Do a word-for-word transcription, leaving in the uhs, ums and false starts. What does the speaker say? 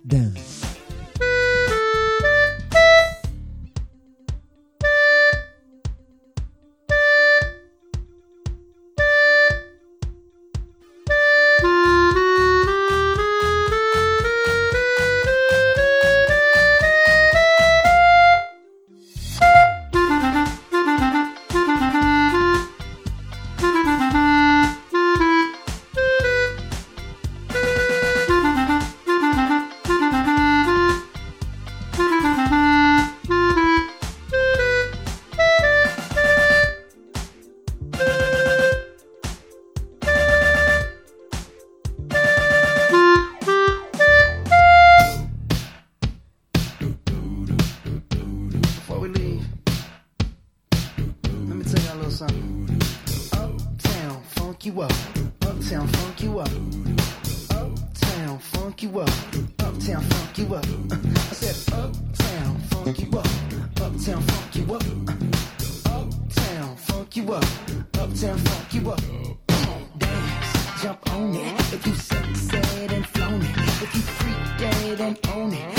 dance. Something. Uptown, funk you up. Uptown, funk you up. Uptown, funk you up. Uptown, funk you up. I said, uptown, funk you up. Uptown, funk you up. Uptown, funk you up. Uptown, funk you up. Come on, dance, jump on it. If you suck, said and flown it. If you freak dead and own it.